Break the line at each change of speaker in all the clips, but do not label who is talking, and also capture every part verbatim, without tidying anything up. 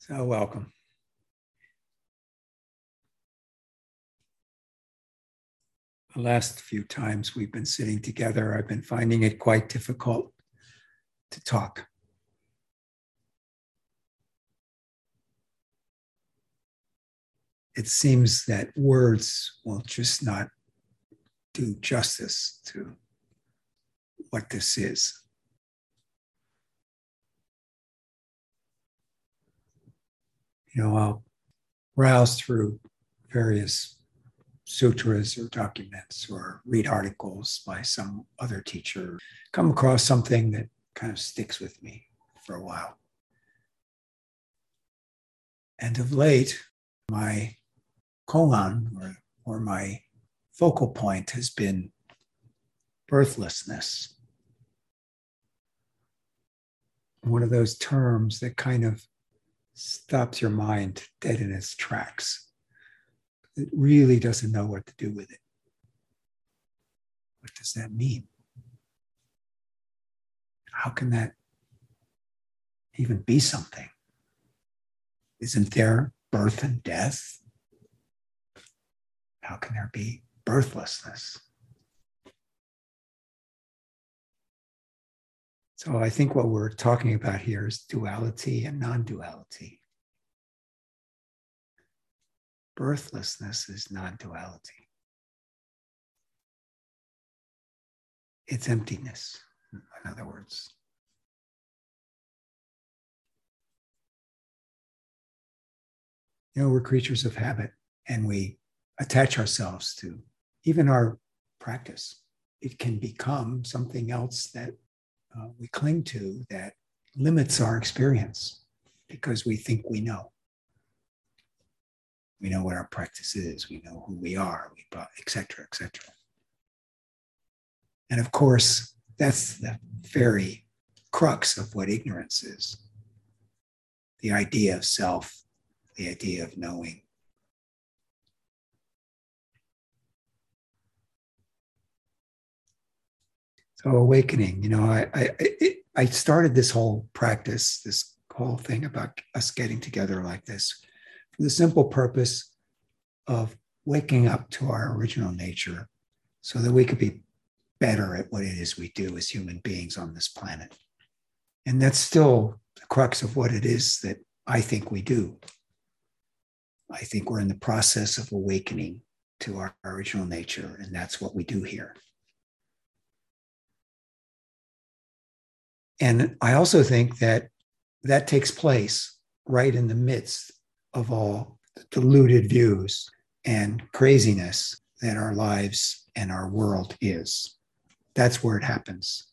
So welcome. The last few times we've been sitting together, I've been finding it quite difficult to talk. It seems that words will just not do justice to what this is. You know, I'll browse through various sutras or documents or read articles by some other teacher, come across something that kind of sticks with me for a while. And of late, my koan, or, or my focal point, has been birthlessness. One of those terms that kind of stops your mind dead in its tracks. It really doesn't know what to do with it. What does that mean? How can that even be something? Isn't there birth and death? How can there be birthlessness? So I think what we're talking about here is duality and non-duality. Birthlessness is non-duality. It's emptiness, in other words. You know, we're creatures of habit, and we attach ourselves to even our practice. It can become something else that uh, we cling to that limits our experience because we think we know. We know what our practice is. We know who we are, we, et cetera, et cetera. And of course, that's the very crux of what ignorance is. The idea of self, the idea of knowing. So awakening, you know, I, I, I started this whole practice, this whole thing about us getting together like this, for the simple purpose of waking up to our original nature so that we could be better at what it is we do as human beings on this planet. And that's still the crux of what it is that I think we do. I think we're in the process of awakening to our original nature, and that's what we do here. And I also think that that takes place right in the midst of all the deluded views and craziness that our lives and our world is. That's where it happens.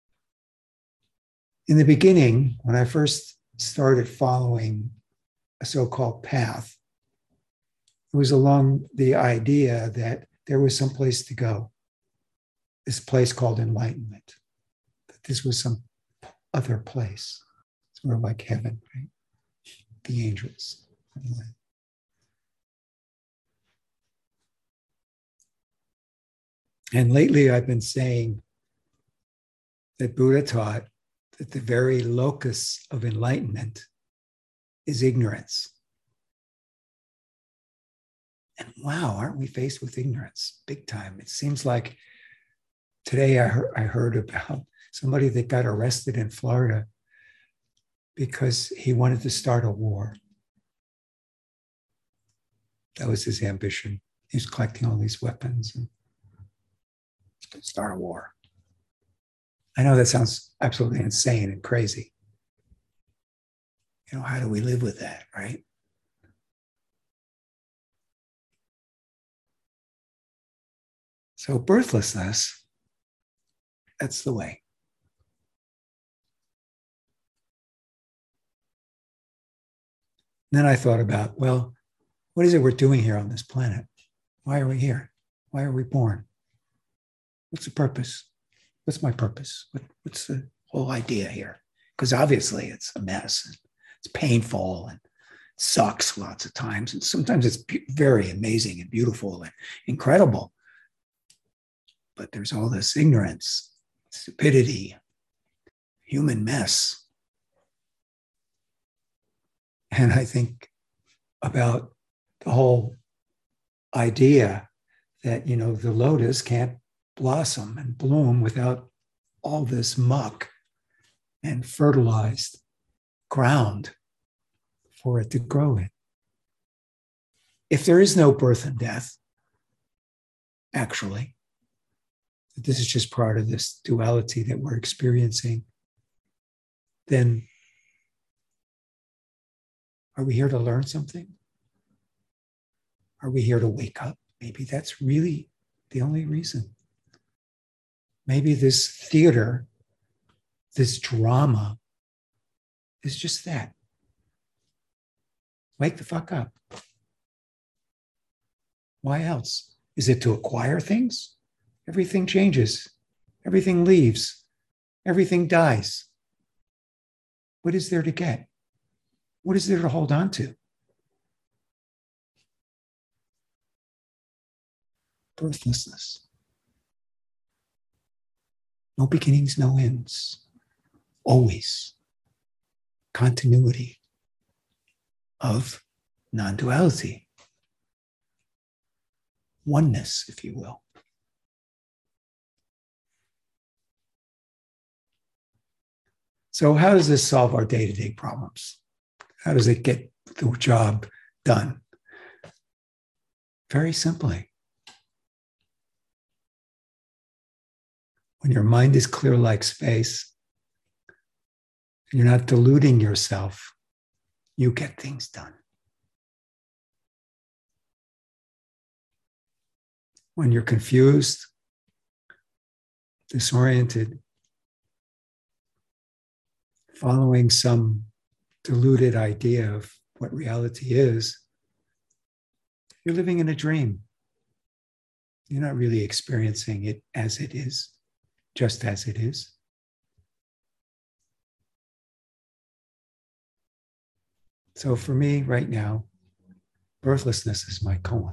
In the beginning, when I first started following a so-called path, it was along the idea that there was some place to go, this place called enlightenment, that this was some other place. It's more like heaven, right? The angels. And lately I've been saying that Buddha taught that the very locus of enlightenment is ignorance. And wow, aren't we faced with ignorance big time? It seems like today I heard, I heard about somebody that got arrested in Florida because he wanted to start a war. That was his ambition. He was collecting all these weapons and start a war. I know that sounds absolutely insane and crazy. You know, how do we live with that, right? So birthlessness, that's the way. Then I thought about, well, what is it we're doing here on this planet? Why are we here? Why are we born? What's the purpose? What's my purpose? What, what's the whole idea here? Because obviously it's a mess. It's painful and sucks lots of times. And sometimes it's very amazing and beautiful and incredible. But there's all this ignorance, stupidity, human mess. And I think about the whole idea that, you know, the lotus can't blossom and bloom without all this muck and fertilized ground for it to grow in. If there is no birth and death, actually, this is just part of this duality that we're experiencing, then are we here to learn something? Are we here to wake up? Maybe that's really the only reason. Maybe this theater, this drama, is just that. Wake the fuck up. Why else? Is it to acquire things? Everything changes. Everything leaves. Everything dies. What is there to get? What is there to hold on to? Birthlessness. No beginnings, no ends. Always continuity of non-duality. Oneness, if you will. So how does this solve our day-to-day problems? How does it get the job done? Very simply. When your mind is clear like space, and you're not deluding yourself, you get things done. When you're confused, disoriented, following some deluded idea of what reality is, you're living in a dream. You're not really experiencing it as it is, just as it is. So for me right now, birthlessness is my koan.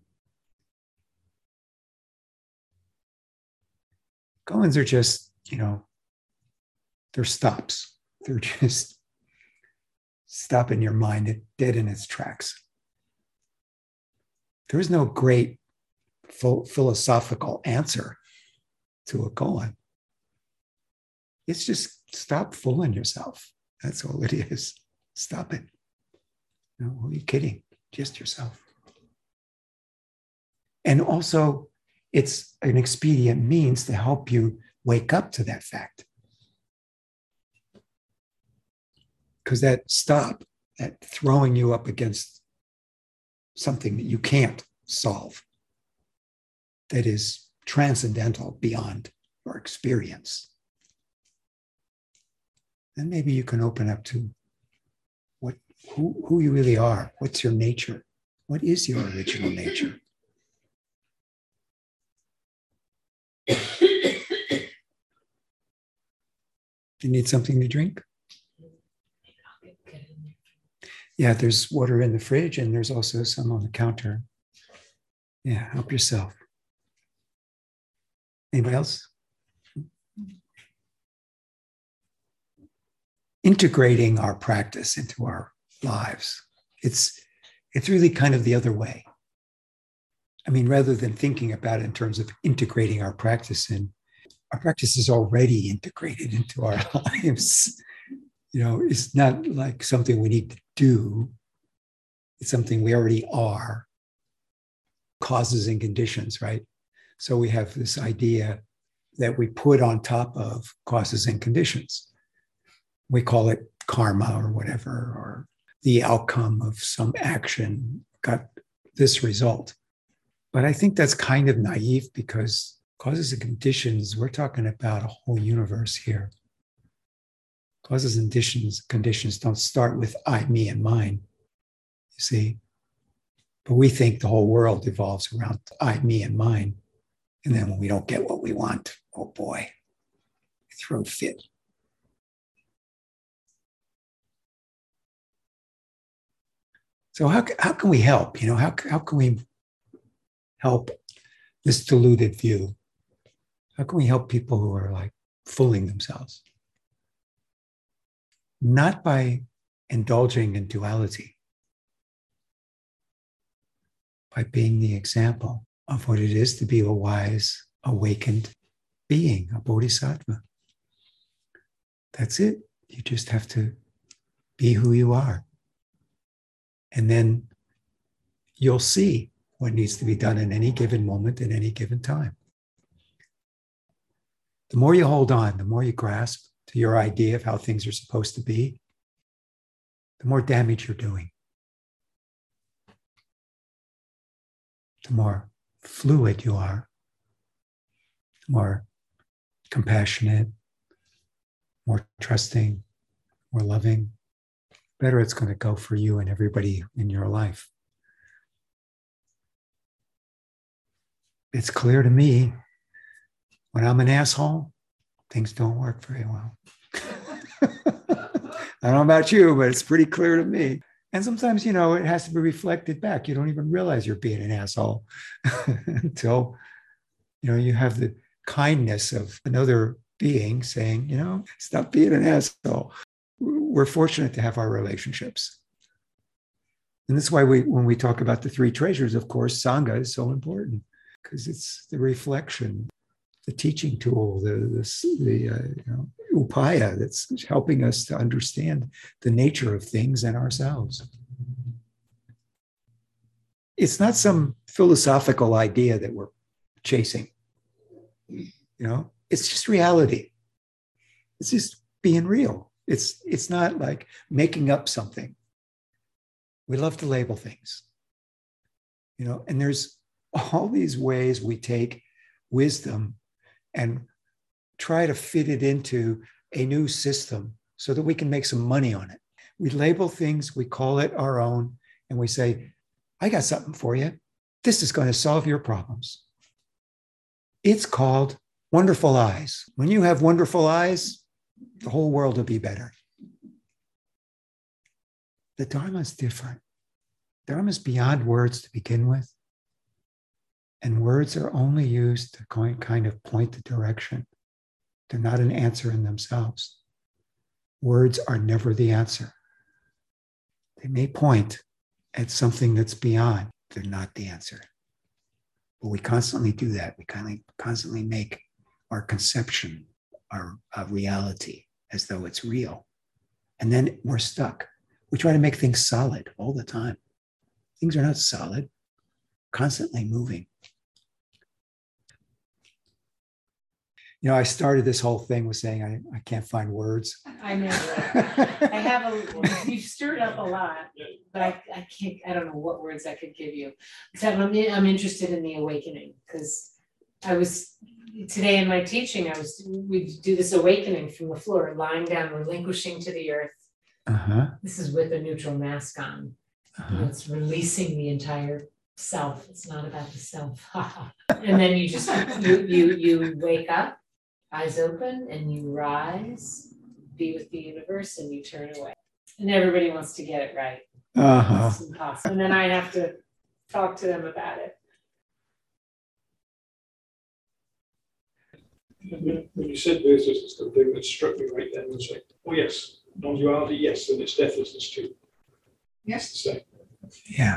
Koans are just, you know, they're stops. They're just stopping your mind dead in its tracks. There is no great philosophical answer to a koan. It's just stop fooling yourself. That's all it is. Stop it. No, who are you kidding? Just yourself. And also, it's an expedient means to help you wake up to that fact. Because that stop, that throwing you up against something that you can't solve, that is transcendental beyond your experience. Then maybe you can open up to what, who, who you really are. What's your nature? What is your original nature? You need something to drink? Yeah, there's water in the fridge and there's also some on the counter. Yeah, help yourself. Anybody else? Integrating our practice into our lives. It's, it's really kind of the other way. I mean, rather than thinking about it in terms of integrating our practice in, our practice is already integrated into our lives. You know, it's not like something we need to do. It's something we already are. Causes and conditions, right? So we have this idea that we put on top of causes and conditions. We call it karma or whatever, or the outcome of some action got this result. But I think that's kind of naive because causes and conditions, we're talking about a whole universe here. Causes and conditions, conditions don't start with I, me, and mine, you see. But we think the whole world evolves around I, me, and mine. And then when we don't get what we want, oh boy, throw a fit. So how, how can we help? You know, how, how can we help this deluded view? How can we help people who are like fooling themselves? Not by indulging in duality, by being the example of what it is to be a wise, awakened being, a bodhisattva. That's it. You just have to be who you are. And then you'll see what needs to be done in any given moment, in any given time. The more you hold on, the more you grasp to your idea of how things are supposed to be, the more damage you're doing. The more fluid you are, the more compassionate, more trusting, more loving, better it's going to go for you and everybody in your life. It's clear to me, when I'm an asshole, things don't work very well. I don't know about you, but it's pretty clear to me. And sometimes, you know, it has to be reflected back. You don't even realize you're being an asshole until, you know, you have the kindness of another being saying, you know, stop being an asshole. We're fortunate to have our relationships. And that's why we, when we talk about the three treasures, of course, Sangha is so important, because it's the reflection, the teaching tool, the, the, the uh, you know, upaya that's helping us to understand the nature of things and ourselves. It's not some philosophical idea that we're chasing. You know, it's just reality. It's just being real. It's, it's not like making up something. We love to label things, you know, and there's all these ways we take wisdom and try to fit it into a new system so that we can make some money on it. We label things, we call it our own, and we say, I got something for you. This is going to solve your problems. It's called wonderful eyes. When you have wonderful eyes, the whole world will be better. The Dharma is different. Dharma is beyond words to begin with. And words are only used to kind of point the direction. They're not an answer in themselves. Words are never the answer. They may point at something that's beyond. They're not the answer. But we constantly do that. We kind of constantly make our conception, our, our reality, as though it's real. And then we're stuck. We try to make things solid all the time. Things are not solid, constantly moving. You know, I started this whole thing with saying I, I can't find words.
I know. I have a, you've stirred up a lot, but I, I can't, I don't know what words I could give you. Except I'm, I'm interested in the awakening, because I was, today in my teaching, I was, we do this awakening from the floor, lying down, relinquishing to the earth.
Uh-huh.
This is with a neutral mask on.
Uh-huh.
You know, it's releasing the entire self. It's not about the self. And then you just, you, you, you wake up, eyes open, and you rise, be with the universe, and you turn away. And everybody wants to get it right.
Uh-huh.
It's impossible. And then I have to talk to them about it.
When you said this, this is the thing that struck me right then, was like, oh yes, non-duality, yes, and it's deathlessness too. Yes, the same.
Yeah.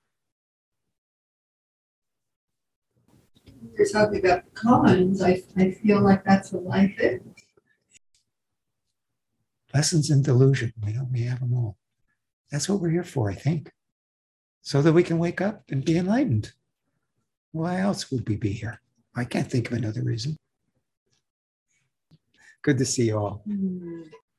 You're talking about commons. I, I feel like that's what life is.
Lessons in delusion. We don't we have them all. That's what we're here for, I think. So that we can wake up and be enlightened. Why else would we be here? I can't think of another reason. Good to see you all.
Mm.